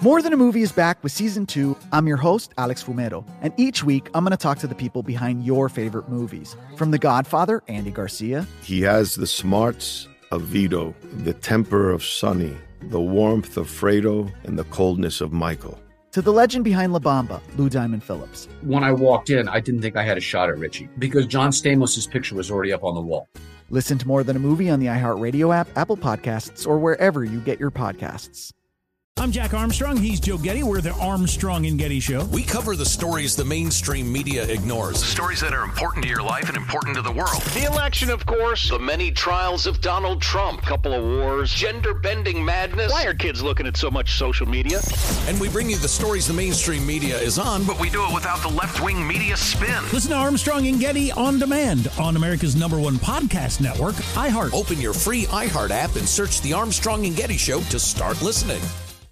More Than a Movie is back with Season 2. I'm your host, Alex Fumero, and each week I'm going to talk to the people behind your favorite movies. From The Godfather, Andy Garcia. He has the smarts of Vito, the temper of Sonny, the warmth of Fredo, and the coldness of Michael. To the legend behind La Bamba, Lou Diamond Phillips. When I walked in, I didn't think I had a shot at Richie because John Stamos' picture was already up on the wall. Listen to More Than a Movie on the iHeartRadio app, Apple Podcasts, or wherever you get your podcasts. I'm Jack Armstrong. He's Joe Getty. We're the Armstrong and Getty Show. We cover the stories the mainstream media ignores. Stories that are important to your life and important to the world. The election, of course. The many trials of Donald Trump. Couple of wars. Gender-bending madness. Why are kids looking at so much social media? And we bring you the stories the mainstream media is on, but we do it without the left-wing media spin. Listen to Armstrong and Getty on demand on America's #1 podcast network, iHeart. Open your free iHeart app and search The Armstrong and Getty Show to start listening.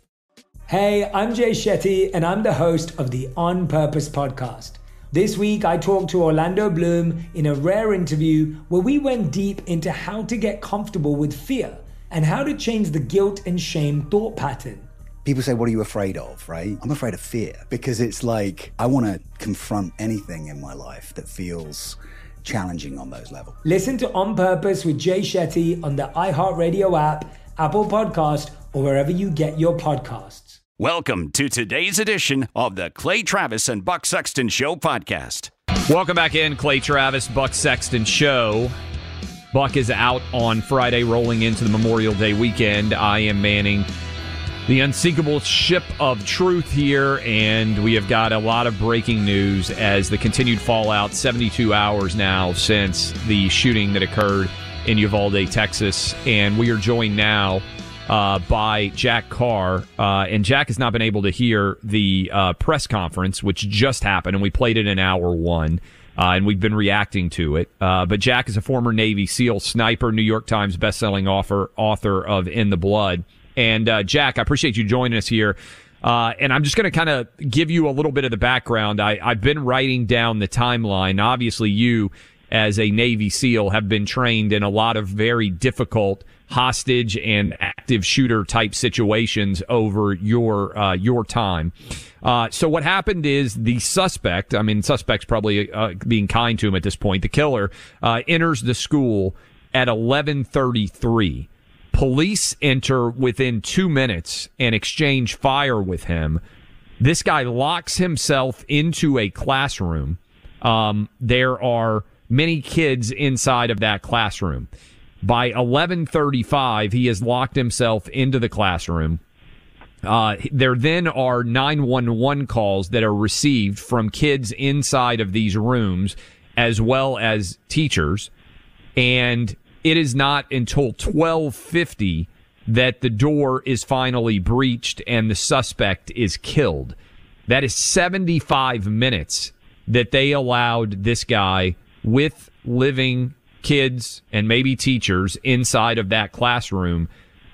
Hey, I'm Jay Shetty, and I'm the host of the On Purpose podcast. This week, I talked to Orlando Bloom in a rare interview where we went deep into how to get comfortable with fear and how to change the guilt and shame thought pattern. People say, what are you afraid of, right? I'm afraid of fear because it's like I want to confront anything in my life that feels challenging on those levels. Listen to On Purpose with Jay Shetty on the iHeartRadio app, Apple Podcast, or wherever you get your podcasts. Welcome to today's edition of the Clay Travis and Buck Sexton Show podcast. Welcome back in, Clay Travis, Buck Sexton Show. Buck is out on Friday, rolling into the Memorial Day weekend. I am manning the unsinkable ship of truth here, and we have got a lot of breaking news as the continued fallout, 72 hours now since the shooting that occurred in Uvalde, Texas. And we are joined now by Jack Carr, and Jack has not been able to hear the press conference, which just happened, and we played it in hour one, and we've been reacting to it. But Jack is a former Navy SEAL sniper, New York Times bestselling author of In the Blood. And Jack, I appreciate you joining us here. And I'm just going to kind of give you a little bit of the background. I've been writing down the timeline. Obviously, you, as a Navy SEAL, have been trained in a lot of very difficult hostage and active shooter type situations over your time. So what happened is the suspect's probably being kind to him at this point. The killer enters the school at 11:33. Police enter within 2 minutes and exchange fire with him. This guy locks himself into a classroom. There are many kids inside of that classroom. By 11:35, he has locked himself into the classroom. There then are 911 calls that are received from kids inside of these rooms as well as teachers. And it is not until 12:50 that the door is finally breached and the suspect is killed. That is 75 minutes that they allowed this guy with living kids and maybe teachers inside of that classroom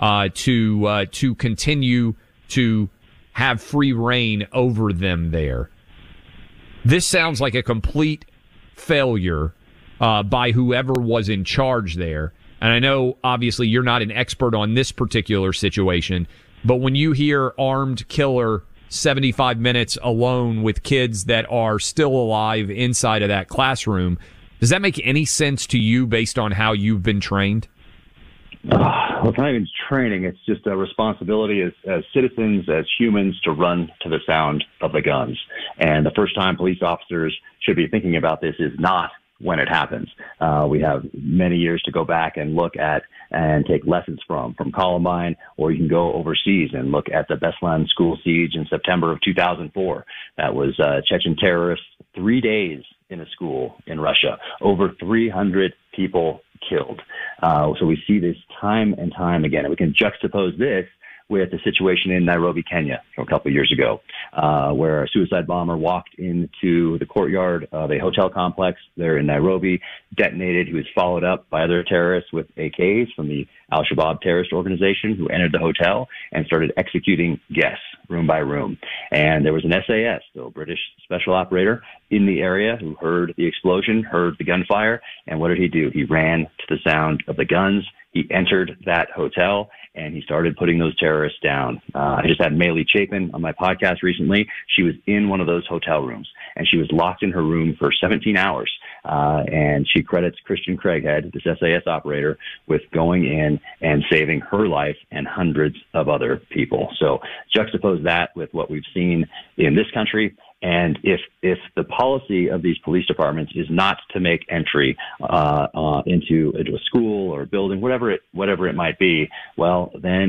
to continue to have free reign over them there. This sounds like a complete failure by whoever was in charge there. And I know, obviously, you're not an expert on this particular situation, but when you hear armed killer 75 minutes alone with kids that are still alive inside of that classroom, does that make any sense to you based on how you've been trained? Well, it's not even training. It's just a responsibility as citizens, as humans, to run to the sound of the guns. And the first time police officers should be thinking about this is not when it happens. We have many years to go back and look at and take lessons from Columbine, or you can go overseas and look at the Beslan school siege in September of 2004. That was Chechen terrorists, 3 days in a school in Russia, over 300 people killed. So we see this time and time again. And we can juxtapose this with the situation in Nairobi, Kenya, a couple of years ago, where a suicide bomber walked into the courtyard of a hotel complex there in Nairobi, detonated. He was followed up by other terrorists with AKs from the al-Shabaab terrorist organization who entered the hotel and started executing guests room by room. And there was an SAS, so British special operator, in the area who heard the explosion, heard the gunfire. And what did he do? He ran to the sound of the guns. He entered that hotel and he started putting those terrorists down. I just had Maylee Chapin on my podcast recently. She was in one of those hotel rooms and she was locked in her room for 17 hours. And she credits Christian Craighead, this SAS operator, with going in and saving her life and hundreds of other people. So juxtapose that with what we've seen in this country. And if the policy of these police departments is not to make entry into a school or a building, whatever it might be, well, then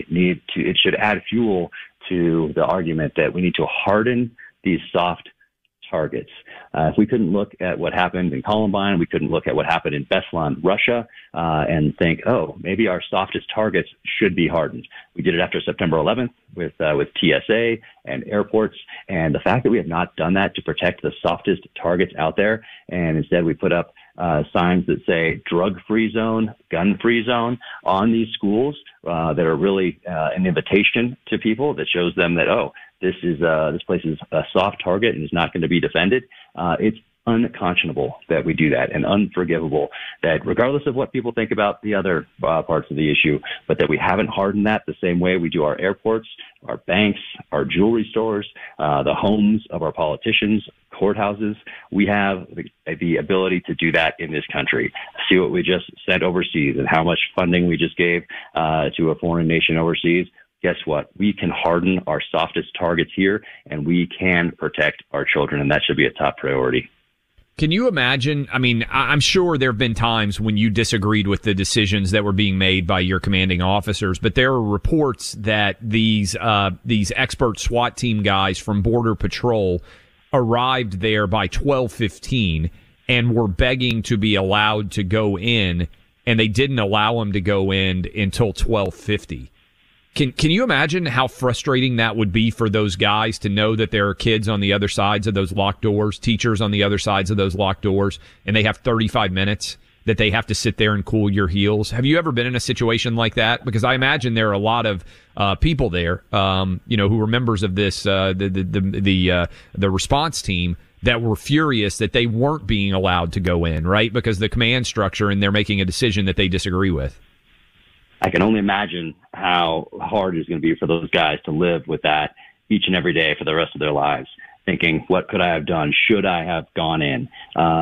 it should add fuel to the argument that we need to harden these soft targets. If we couldn't look at what happened in Columbine, we couldn't look at what happened in Beslan, Russia, and think, oh, maybe our softest targets should be hardened. We did it after September 11th with TSA and airports. And the fact that we have not done that to protect the softest targets out there, and instead we put up signs that say drug-free zone, gun-free zone on these schools that are really an invitation to people that shows them that, oh, this place is a soft target and is not going to be defended. It's unconscionable that we do that, and unforgivable that regardless of what people think about the other parts of the issue, but that we haven't hardened that the same way we do our airports, our banks, our jewelry stores, the homes of our politicians, courthouses. We have the ability to do that in this country. See what we just sent overseas and how much funding we just gave to a foreign nation overseas. Guess what? We can harden our softest targets here, and we can protect our children, and that should be a top priority. Can you imagine? I mean, I'm sure there have been times when you disagreed with the decisions that were being made by your commanding officers, but there are reports that these expert SWAT team guys from Border Patrol arrived there by 12:15 and were begging to be allowed to go in, and they didn't allow them to go in until 12:50. Can you imagine how frustrating that would be for those guys to know that there are kids on the other sides of those locked doors, teachers on the other sides of those locked doors, and they have 35 minutes that they have to sit there and cool your heels? Have you ever been in a situation like that? Because I imagine there are a lot of people there, who were members of this the response team that were furious that they weren't being allowed to go in, right? Because the command structure, and they're making a decision that they disagree with. I can only imagine how hard it's going to be for those guys to live with that each and every day for the rest of their lives, thinking, what could I have done? Should I have gone in?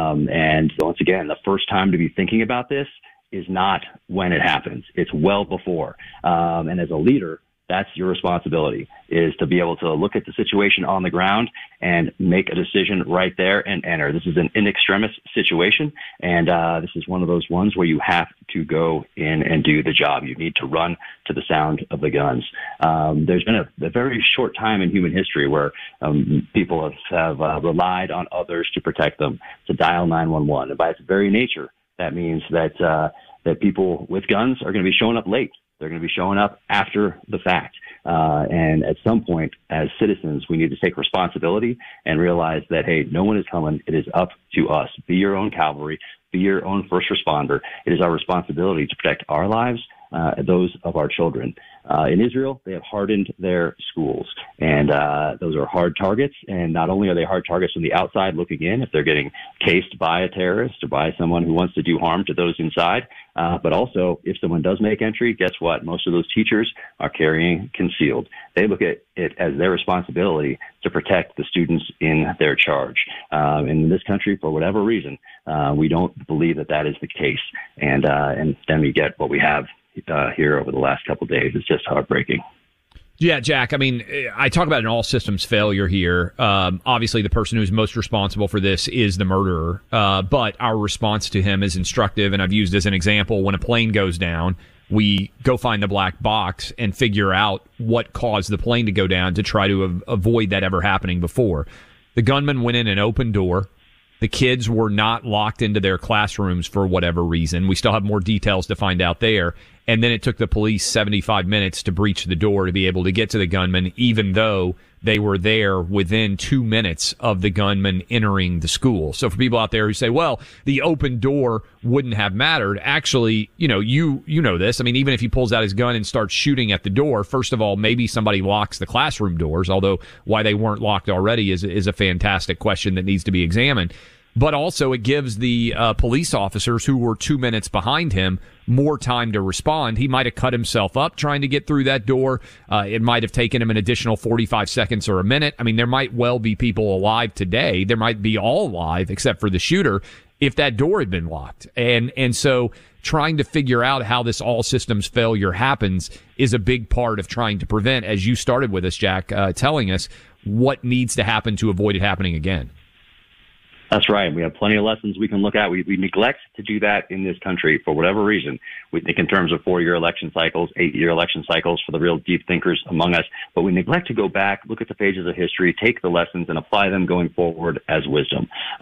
And once again, the first time to be thinking about this is not when it happens. It's well before. And as a leader, that's your responsibility, is to be able to look at the situation on the ground and make a decision right there and enter. This is an in extremis situation, and this is one of those ones where you have to go in and do the job. You need to run to the sound of the guns. There's been a very short time in human history where people have relied on others to protect them, to dial 911. And by its very nature, that means that people with guns are going to be showing up late. They're going to be showing up after the fact. And at some point, as citizens, we need to take responsibility and realize that, hey, no one is coming. It is up to us. Be your own cavalry. Be your own first responder. It is our responsibility to protect our lives, those of our children. In Israel, they have hardened their schools, and those are hard targets. And not only are they hard targets from the outside looking in, if they're getting cased by a terrorist or by someone who wants to do harm to those inside, but also if someone does make entry, guess what? Most of those teachers are carrying concealed. They look at it as their responsibility to protect the students in their charge. In this country, for whatever reason, we don't believe that is the case. And then we get what we have here over the last couple of days. It's just heartbreaking. Yeah, Jack, I mean, I talk about an all systems failure here. Obviously, the person who's most responsible for this is the murderer, but our response to him is instructive, and I've used as an example, when a plane goes down, we go find the black box and figure out what caused the plane to go down to try to avoid that ever happening before. The gunman went in an open door. The kids were not locked into their classrooms for whatever reason. We still have more details to find out there. And then it took the police 75 minutes to breach the door to be able to get to the gunman, even though they were there within 2 minutes of the gunman entering the school. So for people out there who say, well, the open door wouldn't have mattered, actually, you know this. I mean, even if he pulls out his gun and starts shooting at the door, first of all, maybe somebody locks the classroom doors, although why they weren't locked already is a fantastic question that needs to be examined. But also it gives the police officers who were 2 minutes behind him more time to respond. He might have cut himself up trying to get through that door. It might have taken him an additional 45 seconds or a minute. I mean, there might well be people alive today. There might be all alive except for the shooter if that door had been locked. And so trying to figure out how this all systems failure happens is a big part of trying to prevent, as you started with us, Jack, telling us what needs to happen to avoid it happening again. That's right. We have plenty of lessons we can look at. We neglect to do that in this country for whatever reason. We think in terms of 4-year election cycles, 8-year election cycles for the real deep thinkers among us. But we neglect to go back, look at the pages of history, take the lessons, and apply them going forward as wisdom.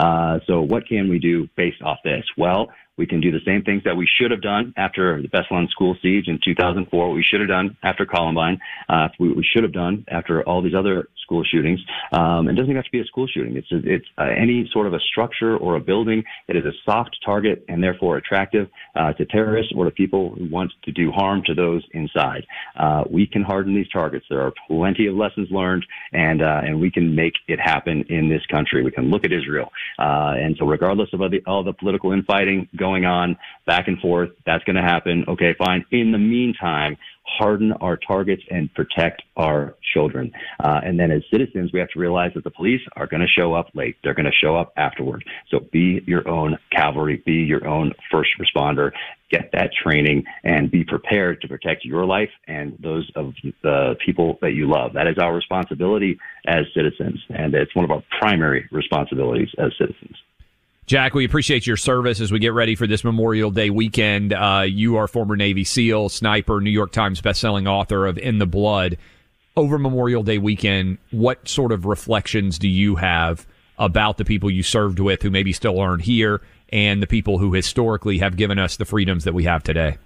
So what can we do based off this? Well, we can do the same things that we should have done after the Beslan school siege in 2004. We should have done after Columbine. We should have done after all these other school shootings. It doesn't even have to be a school shooting. It's any sort of a structure or a building that is a soft target and therefore attractive to terrorists or to people who want to do harm to those inside. We can harden these targets. There are plenty of lessons learned, and we can make it happen in this country. We can look at Israel, and so regardless of all the political infighting going on back and forth, that's going to happen. Okay, fine. In the meantime, harden our targets and protect our children. And then as citizens, we have to realize that the police are going to show up late. They're going to show up afterward. So be your own cavalry, be your own first responder, get that training, and be prepared to protect your life and those of the people that you love. That is our responsibility as citizens, and it's one of our primary responsibilities as citizens. Jack, we appreciate your service as we get ready for this Memorial Day weekend. You are former Navy SEAL, sniper, New York Times bestselling author of In the Blood. Over Memorial Day weekend, what sort of reflections do you have about the people you served with who maybe still aren't here and the people who historically have given us the freedoms that we have today?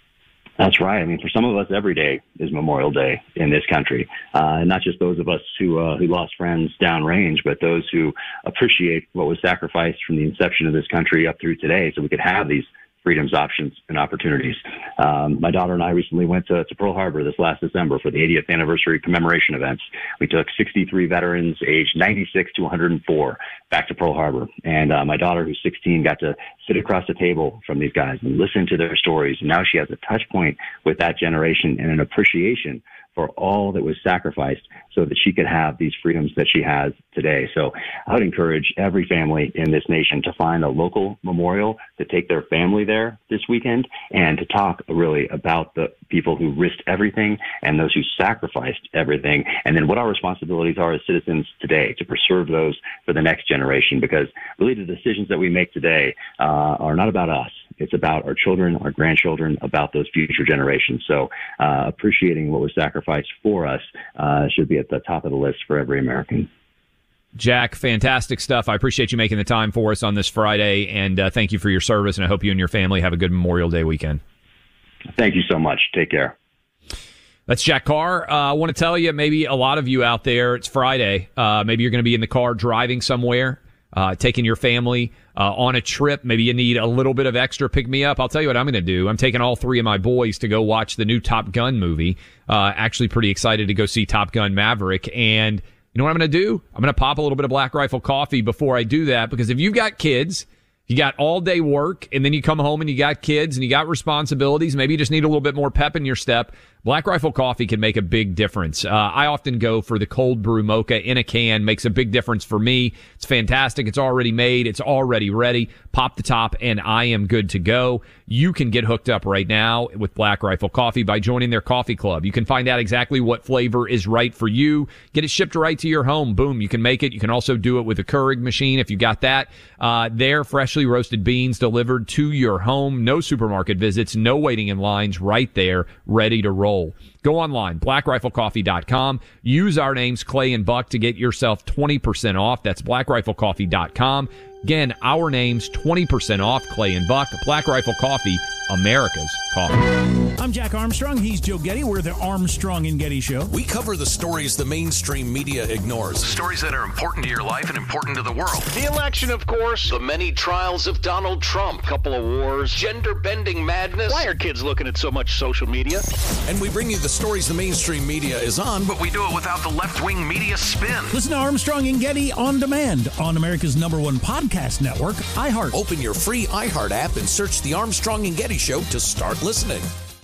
That's right. I mean, for some of us, every day is Memorial Day in this country. Not just those of us who lost friends downrange, but those who appreciate what was sacrificed from the inception of this country up through today so we could have these freedoms, options, and opportunities. My daughter and I recently went to Pearl Harbor this last December for the 80th anniversary commemoration events. We took 63 veterans aged 96 to 104 back to Pearl Harbor. And my daughter, who's 16, got to sit across the table from these guys and listen to their stories. And now she has a touch point with that generation and an appreciation for all that was sacrificed so that she could have these freedoms that she has today. So I would encourage every family in this nation to find a local memorial, to take their family there this weekend, and to talk really about the people who risked everything and those who sacrificed everything, and then what our responsibilities are as citizens today to preserve those for the next generation. Because really the decisions that we make today are not about us. It's about our children, our grandchildren, about those future generations. So appreciating what was sacrificed for us should be at the top of the list for every American. Jack, fantastic stuff. I appreciate you making the time for us on this Friday, and thank you for your service, and I hope you and your family have a good Memorial Day weekend. Thank you so much. Take care. That's Jack Carr. I want to tell you, maybe a lot of you out there, it's Friday. Maybe you're going to be in the car driving somewhere, taking your family on a trip. Maybe you need a little bit of extra pick-me-up. I'll tell you what I'm going to do. I'm taking all three of my boys to go watch the new Top Gun movie. Actually pretty excited to go see Top Gun Maverick. And you know what I'm going to do? I'm going to pop a little bit of Black Rifle coffee before I do that, because if you've got kids, you got all day work, and then you come home and you got kids and you got responsibilities, maybe you just need a little bit more pep in your step, Black Rifle coffee can make a big difference. I often go for the cold brew mocha in a can. Makes a big difference for me. It's fantastic. It's already made. It's already ready. Pop the top, and I am good to go. You can get hooked up right now with Black Rifle coffee by joining their coffee club. You can find out exactly what flavor is right for you. Get it shipped right to your home. Boom. You can make it. You can also do it with a Keurig machine if you got that. Their freshly roasted beans delivered to your home. No supermarket visits. No waiting in lines. Right there, ready to roll. Go online, blackriflecoffee.com. Use our names, Clay and Buck, to get yourself 20% off. That's blackriflecoffee.com. Again, our name's 20% off Clay and Buck. Black Rifle Coffee, America's coffee. I'm Jack Armstrong. He's Joe Getty. We're the Armstrong and Getty Show. We cover the stories the mainstream media ignores. Stories that are important to your life and important to the world. The election, of course. The many trials of Donald Trump. Couple of wars. Gender-bending madness. Why are kids looking at so much social media? And we bring you the stories the mainstream media is on, but we do it without the left-wing media spin. Listen to Armstrong and Getty on demand on America's #1 podcast network, iHeart. Open your free iHeart app and search The Armstrong and Getty Show to start listening.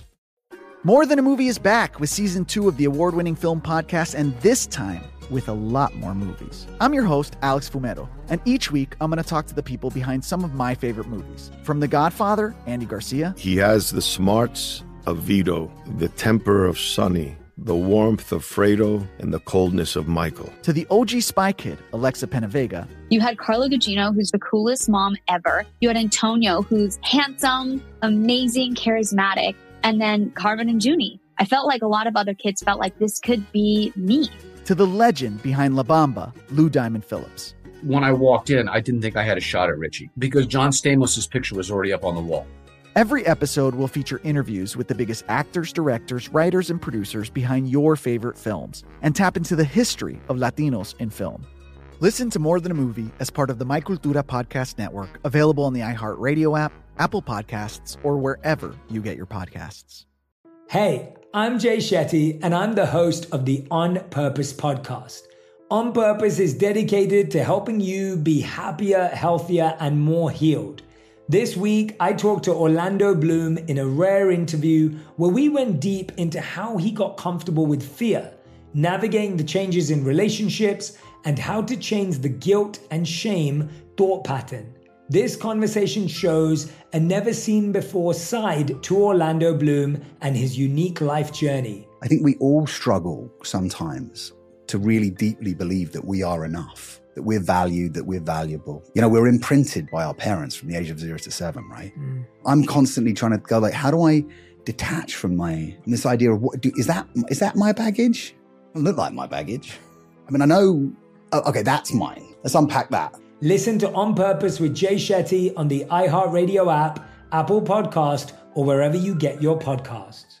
More Than a Movie is back with season 2 of the award-winning film podcast, and this time with a lot more movies. I'm your host, Alex Fumero, and each week I'm going to talk to the people behind some of my favorite movies. From The Godfather, Andy Garcia. He has the smarts of Vito, the temper of Sonny, the warmth of Fredo, and the coldness of Michael. To the OG Spy Kid, Alexa Penavega. You had Carla Gugino, who's the coolest mom ever. You had Antonio, who's handsome, amazing, charismatic. And then Carmen and Junie. I felt like a lot of other kids felt like this could be me. To the legend behind La Bamba, Lou Diamond Phillips. When I walked in, I didn't think I had a shot at Richie because John Stamos' picture was already up on the wall. Every episode will feature interviews with the biggest actors, directors, writers, and producers behind your favorite films and tap into the history of Latinos in film. Listen to More Than a Movie as part of the My Cultura podcast network, available on the iHeartRadio app, Apple Podcasts, or wherever you get your podcasts. Hey, I'm Jay Shetty, and I'm the host of the On Purpose podcast. On Purpose is dedicated to helping you be happier, healthier, and more healed. This week, I talked to Orlando Bloom in a rare interview where we went deep into how he got comfortable with fear, navigating the changes in relationships, and how to change the guilt and shame thought pattern. This conversation shows a never-seen-before side to Orlando Bloom and his unique life journey. I think we all struggle sometimes to really deeply believe that we are enough, that we're valued, that we're valuable. You know, we're imprinted by our parents from the age of 0 to 7, right? I'm constantly trying to go like, how do I detach from this idea of is that my baggage? It doesn't look like my baggage. I mean, I know, okay, that's mine. Let's unpack that. Listen to On Purpose with Jay Shetty on the iHeartRadio app, Apple Podcast, or wherever you get your podcasts.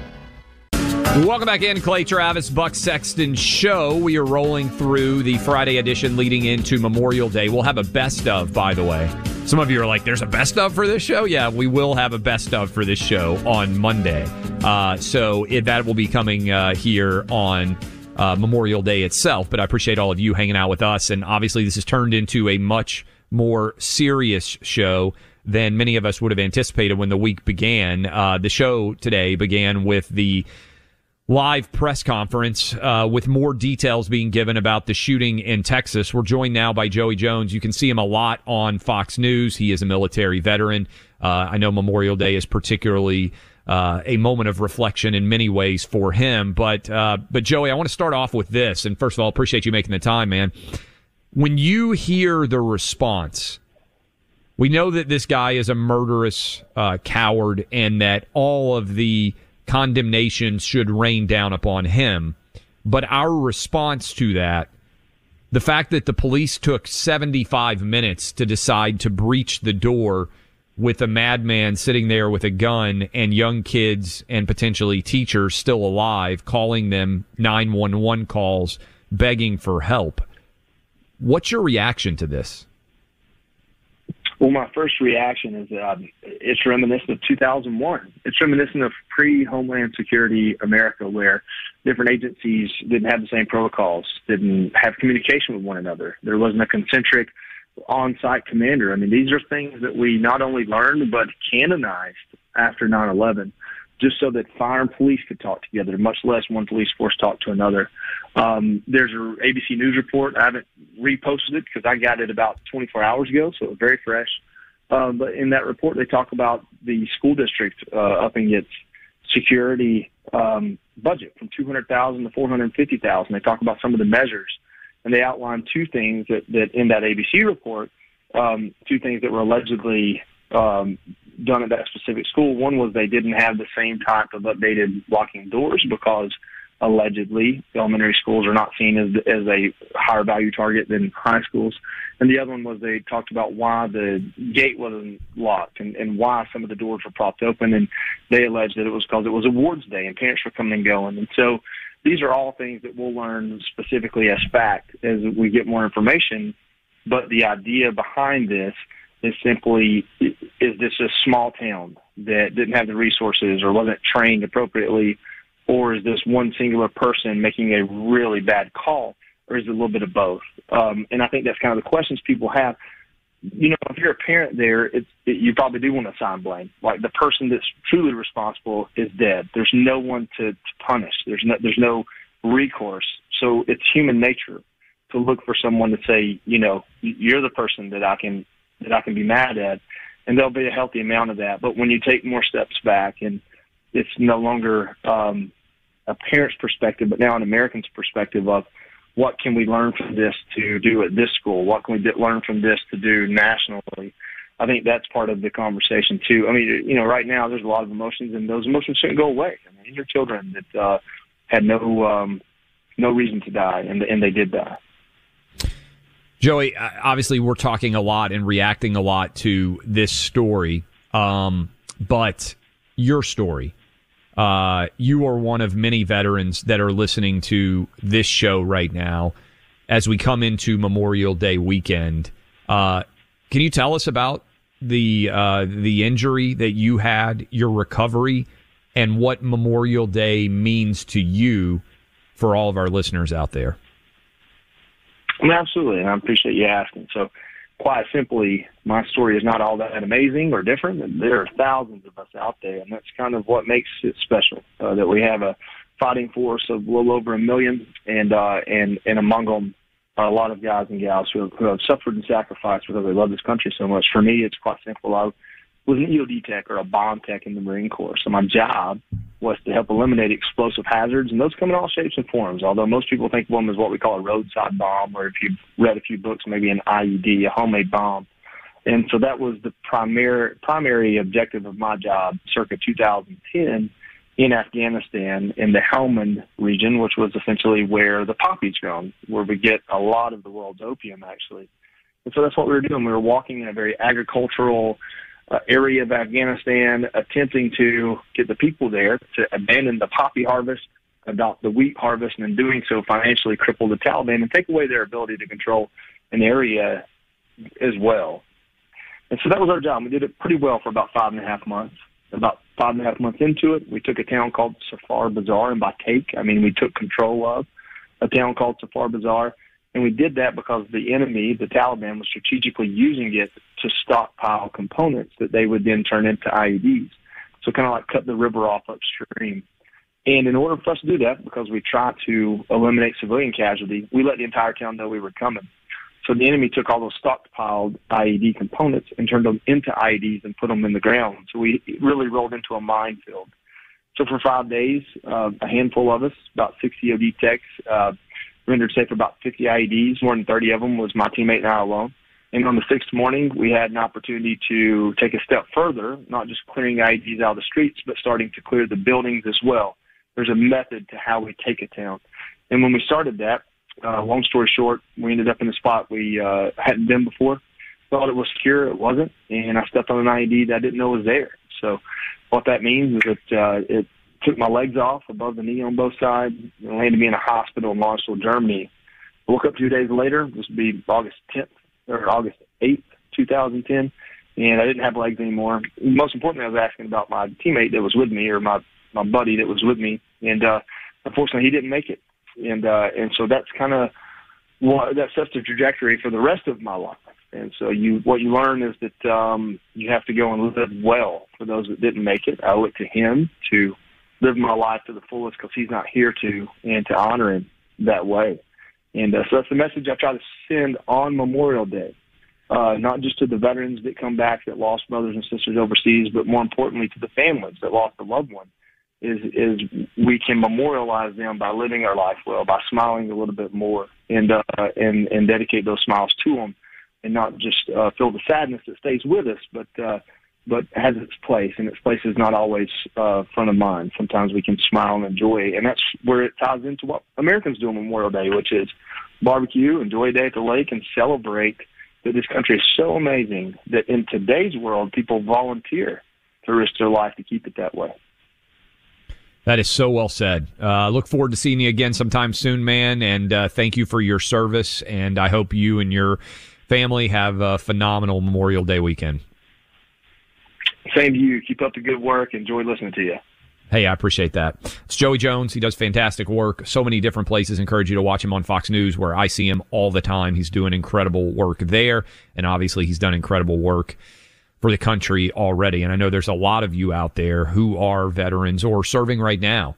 Welcome back in, Clay Travis, Buck Sexton Show. We are rolling through the Friday edition leading into Memorial Day. We'll have a best of, by the way. Some of you are like, there's a best of for this show? Yeah, we will have a best of for this show on Monday. So that will be coming here on Memorial Day itself, but I appreciate all of you hanging out with us, and obviously this has turned into a much more serious show than many of us would have anticipated when the week began. The show today began with the live press conference with more details being given about the shooting in Texas. We're joined now by Joey Jones. You can see him a lot on Fox News. He is a military veteran. I know Memorial Day is particularly a moment of reflection in many ways for him. But Joey, I want to start off with this. And first of all, appreciate you making the time, man. When you hear the response, we know that this guy is a murderous coward and that all of the condemnation should rain down upon him. But our response to that, the fact that the police took 75 minutes to decide to breach the door with a madman sitting there with a gun and young kids and potentially teachers still alive, calling them 911 calls, begging for help. What's your reaction to this? Well, my first reaction is it's reminiscent of 2001. It's reminiscent of pre-Homeland Security America, where different agencies didn't have the same protocols, didn't have communication with one another. There wasn't a concentric on-site commander. I mean, these are things that we not only learned but canonized after 9/11, just so that fire and police could talk together, much less one police force talk to another. There's an ABC News report. I haven't reposted it because I got it about 24 hours ago, so it's very fresh. But in that report, they talk about the school district upping its security budget from $200,000 to $450,000. They talk about some of the measures, and they outline two things that in that ABC report, two things that were allegedly done at that specific school. One was they didn't have the same type of updated locking doors because allegedly, elementary schools are not seen as a higher value target than high schools. And the other one was they talked about why the gate wasn't locked and why some of the doors were propped open. And they alleged that it was because it was awards day and parents were coming and going. And so these are all things that we'll learn specifically as fact as we get more information. But the idea behind this is simply, is this a small town that didn't have the resources or wasn't trained appropriately? Or is this one singular person making a really bad call? Or is it a little bit of both? And I think that's kind of the questions people have. You know, if you're a parent there, you probably do want to assign blame. Like, the person that's truly responsible is dead. There's no one to punish. There's no recourse. So it's human nature to look for someone to say, you know, you're the person that I can be mad at, and there'll be a healthy amount of that. But when you take more steps back, and it's no longer a parent's perspective, but now an American's perspective of what can we learn from this to do at this school? What can we learn from this to do nationally? I think that's part of the conversation too. I mean, you know, right now there's a lot of emotions, and those emotions shouldn't go away. I mean, these are children that had no reason to die, and they did die. Joey, obviously we're talking a lot and reacting a lot to this story, but your story, you are one of many veterans that are listening to this show right now as we come into Memorial Day weekend. Can you tell us about the injury that you had, your recovery, and what Memorial Day means to you for all of our listeners out there? I mean, absolutely, and I appreciate you asking. So, quite simply, my story is not all that amazing or different. And there are thousands of us out there, and that's kind of what makes it special, that we have a fighting force of a little over 1 million, and among them are a lot of guys and gals who have suffered and sacrificed because they love this country so much. For me, it's quite simple. I was an EOD tech or a bomb tech in the Marine Corps, so my job was to help eliminate explosive hazards, and those come in all shapes and forms, although most people think of them as what we call a roadside bomb, or if you've read a few books, maybe an IED, a homemade bomb. And so that was the primary objective of my job circa 2010 in Afghanistan, in the Helmand region, which was essentially where the poppy's grown, where we get a lot of the world's opium, actually. And so that's what we were doing. We were walking in a very agricultural area of Afghanistan, attempting to get the people there to abandon the poppy harvest, adopt the wheat harvest, and in doing so financially cripple the Taliban and take away their ability to control an area as well. And so that was our job. We did it pretty well for about 5.5 months. About 5.5 months into it, we took a town called Safar Bazaar, and by take, I mean we took control of a town called Safar Bazaar. And we did that because the enemy, the Taliban, was strategically using it to stockpile components that they would then turn into IEDs. So kind of like cut the river off upstream. And in order for us to do that, because we tried to eliminate civilian casualty, we let the entire town know we were coming. So the enemy took all those stockpiled IED components and turned them into IEDs and put them in the ground. So we really rolled into a minefield. So for 5 days, a handful of us, about 60 OD techs, rendered safe about 50 IEDs. More than 30 of them was my teammate and I alone. And on the 6th morning, we had an opportunity to take a step further, not just clearing IEDs out of the streets, but starting to clear the buildings as well. There's a method to how we take a town. And when we started that, long story short, we ended up in a spot we hadn't been before. Thought it was secure. It wasn't. And I stepped on an IED that I didn't know was there. So what that means is that it took my legs off above the knee on both sides and landed me in a hospital in Landstuhl, Germany. I woke up 2 days later. This would be August 8th, 2010, and I didn't have legs anymore. Most importantly, I was asking about my teammate that was with me, or my buddy that was with me, and unfortunately, he didn't make it. And so that's kind of that sets the trajectory for the rest of my life. And so what you learn is that you have to go and live well for those that didn't make it. I owe it to him to live my life to the fullest because he's not here to, and to honor him that way. And so that's the message I try to send on Memorial Day, not just to the veterans that come back that lost brothers and sisters overseas, but more importantly to the families that lost a loved one, is we can memorialize them by living our life well, by smiling a little bit more, and dedicate those smiles to them, and not just feel the sadness that stays with us, but but has its place, and its place is not always front of mind. Sometimes we can smile and enjoy, and that's where it ties into what Americans do on Memorial Day, which is barbecue, enjoy a day at the lake, and celebrate that this country is so amazing that in today's world, people volunteer to risk their life to keep it that way. That is so well said. Look forward to seeing you again sometime soon, man, and thank you for your service, and I hope you and your family have a phenomenal Memorial Day weekend. Same to you. Keep up the good work. Enjoy listening to you. Hey, I appreciate that. It's Joey Jones. He does fantastic work. So many different places. Encourage you to watch him on Fox News, where I see him all the time. He's doing incredible work there, and obviously he's done incredible work for the country already. And I know there's a lot of you out there who are veterans or serving right now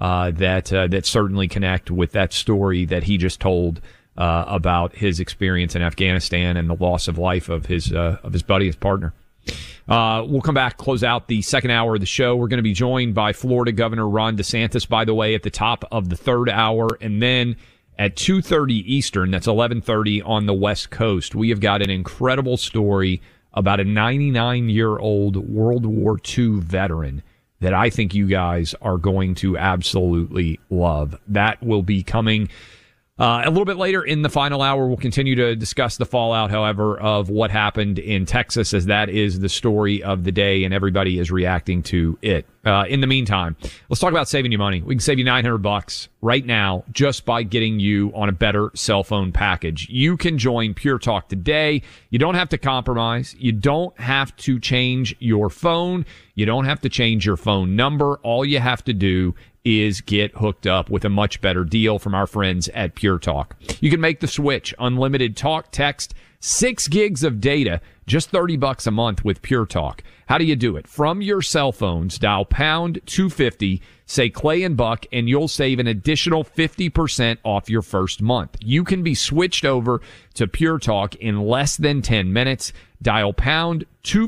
that certainly connect with that story that he just told about his experience in Afghanistan and the loss of life of his buddy, his partner. We'll come back, close out the second hour of the show. We're going to be joined by Florida Governor Ron DeSantis, by the way, at the top of the third hour. And then at 2:30 Eastern, that's 11:30 on the West Coast, we have got an incredible story about a 99-year-old World War II veteran that I think you guys are going to absolutely love. That will be coming a little bit later in the final hour. We'll continue to discuss the fallout, however, of what happened in Texas, as that is the story of the day and everybody is reacting to it. In the meantime, let's talk about saving you money. We can save you $900 right now just by getting you on a better cell phone package. You can join Pure Talk today. You don't have to compromise. You don't have to change your phone. You don't have to change your phone number. All you have to do is get hooked up with a much better deal from our friends at Pure Talk. You can make the switch. Unlimited talk, text, 6 gigs of data, just $30 a month with Pure Talk. How do you do it? From your cell phones, dial pound 250, say Clay and Buck, and you'll save an additional 50% off your first month. You can be switched over to Pure Talk in less than 10 minutes. Dial pound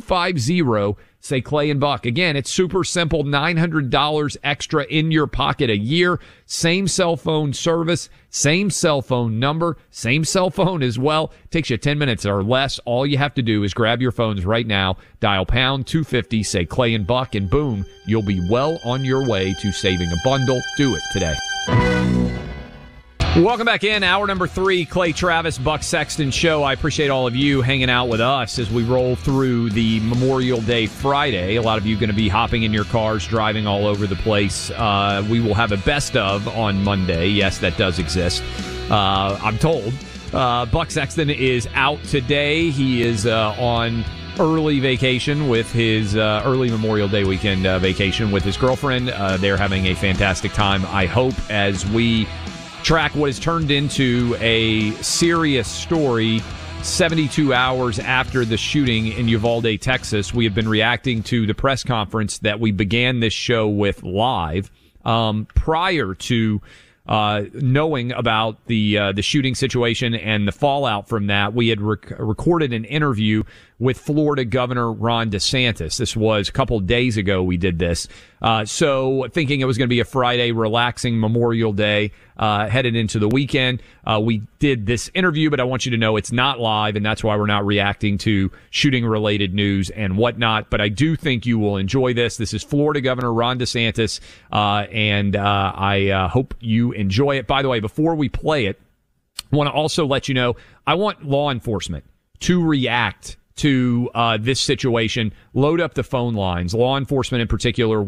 250, say Clay and Buck. Again, it's super simple. $900 extra in your pocket a year. Same cell phone service, same cell phone number, same cell phone as well. Takes you 10 minutes or less. All you have to do is grab your phones right now, dial pound 250, say Clay and Buck, and boom, you'll be well on your way to saving a bundle. Do it today. Welcome back in. Hour number 3, Clay Travis, Buck Sexton Show. I appreciate all of you hanging out with us as we roll through the Memorial Day Friday. A lot of you going to be hopping in your cars, driving all over the place. We will have a best of on Monday. Yes, that does exist. I'm told. Buck Sexton is out today. He is on early vacation with his early Memorial Day weekend vacation with his girlfriend. They're having a fantastic time, I hope, as we track what has turned into a serious story 72 hours after the shooting in Uvalde, Texas. We have been reacting to the press conference that we began this show with live prior to knowing about the shooting situation and the fallout from that. We had recorded an interview with Florida Governor Ron DeSantis. This was a couple days ago we did this. So thinking it was going to be a Friday, relaxing Memorial Day, headed into the weekend. We did this interview, but I want you to know it's not live, and that's why we're not reacting to shooting-related news and whatnot. But I do think you will enjoy this. This is Florida Governor Ron DeSantis, and I hope you enjoy it. By the way, before we play it, I want to also let you know I want law enforcement to react to this situation. Load up the phone lines. Law enforcement in particular,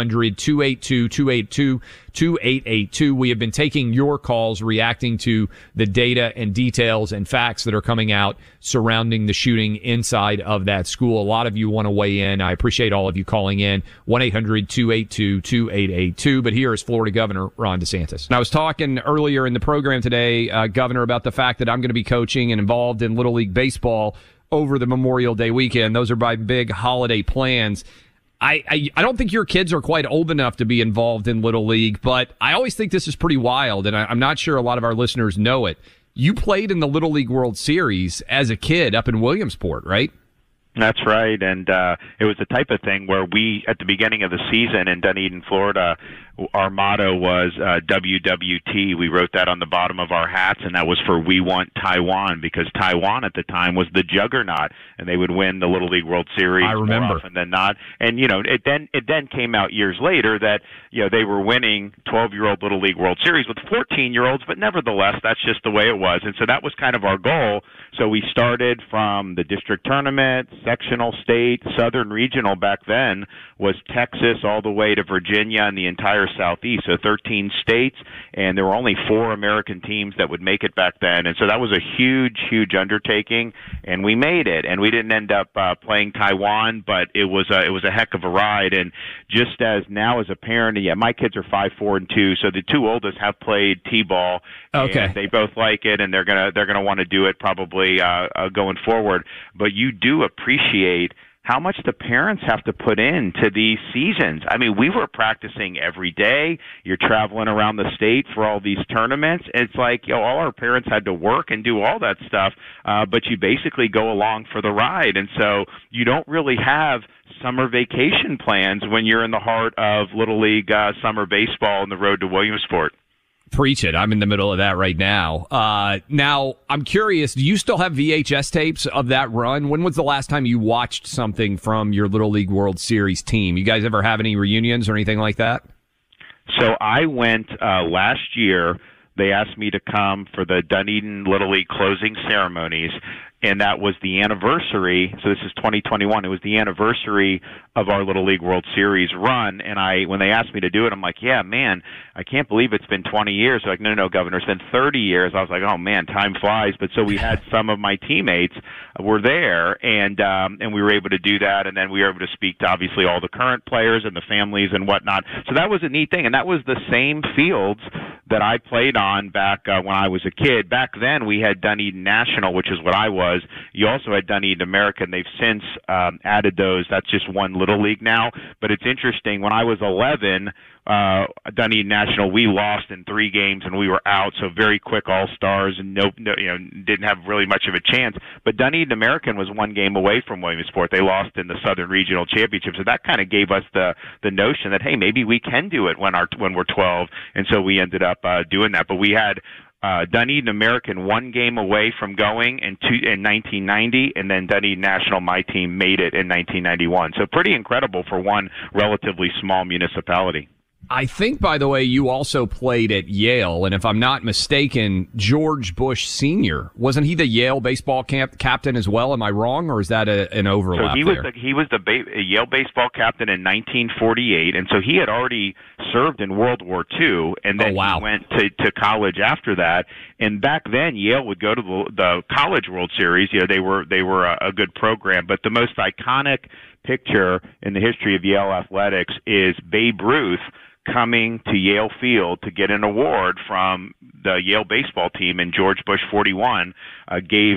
1-800-282-2882. We have been taking your calls, reacting to the data and details and facts that are coming out surrounding the shooting inside of that school. A lot of you want to weigh in. I appreciate all of you calling in. 1-800-282-2882. But here is Florida Governor Ron DeSantis. And I was talking earlier in the program today, Governor, about the fact that I'm going to be coaching and involved in Little League Baseball over the Memorial Day weekend. Those are my big holiday plans. I don't think your kids are quite old enough to be involved in Little League, but I always think this is pretty wild, and I'm not sure a lot of our listeners know it. You played in the Little League World Series as a kid up in Williamsport, right? That's right, and it was the type of thing where we, at the beginning of the season in Dunedin, Florida, our motto was WWT. We wrote that on the bottom of our hats, and that was for We Want Taiwan, because Taiwan at the time was the juggernaut, and they would win the Little League World Series more often than not. And it then came out years later that they were winning 12-year-old Little League World Series with 14-year-olds, but nevertheless, that's just the way it was. And so that was kind of our goal. So we started from the district tournament, sectional, state, southern regional back then was Texas all the way to Virginia and the entire Southeast, so 13 states, and there were only 4 American teams that would make it back then. And so that was a huge, huge undertaking, and we made it. And we didn't end up playing Taiwan, but it was a heck of a ride. And just as now as a parent, my kids are 5, 4, and 2, so the 2 oldest have played T-ball. Okay. And they both like it, and they're gonna want to do it probably going forward. But you do appreciate how much the parents have to put into these seasons. I mean, we were practicing every day. You're traveling around the state for all these tournaments. It's like, all our parents had to work and do all that stuff, but you basically go along for the ride. And so you don't really have summer vacation plans when you're in the heart of Little League summer baseball on the road to Williamsport. Preach it. I'm in the middle of that right now. Now, I'm curious, do you still have VHS tapes of that run? When was the last time you watched something from your Little League World Series team? You guys ever have any reunions or anything like that? So I went last year. They asked me to come for the Dunedin Little League closing ceremonies, and that was the anniversary. So this is 2021. It was the anniversary of our Little League World Series run. And when they asked me to do it, I'm like, yeah, man, I can't believe it's been 20 years. They're like, no, Governor, it's been 30 years. I was like, oh man, time flies. But so we had some of my teammates were there, and we were able to do that. And then we were able to speak to obviously all the current players and the families and whatnot. So that was a neat thing. And that was the same fields that I played on back when I was a kid. Back then we had Dunedin National, which is what I was. You also had Dunedin American. They've since added those. That's just one Little League now. But it's interesting. When I was 11, Dunedin National, we lost in 3 games and we were out. So very quick All-Stars and didn't have really much of a chance. But Dunedin American was 1 game away from Williamsport. They lost in the Southern Regional Championship. So that kind of gave us the notion that, hey, maybe we can do it when we're 12. And so we ended up doing that. But we had Dunedin American 1 game away from going in 1990, and then Dunedin National, my team, made it in 1991. So pretty incredible for one relatively small municipality. I think, by the way, you also played at Yale, and if I'm not mistaken, George Bush Sr., wasn't he the Yale baseball captain as well? Am I wrong, or is that an overlap? So he was the Yale baseball captain in 1948, and so he had already served in World War II, and then he went to college after that. And back then, Yale would go to the College World Series. They were a good program, but the most iconic picture in the history of Yale athletics is Babe Ruth coming to Yale Field to get an award from the Yale baseball team, and George Bush 41 gave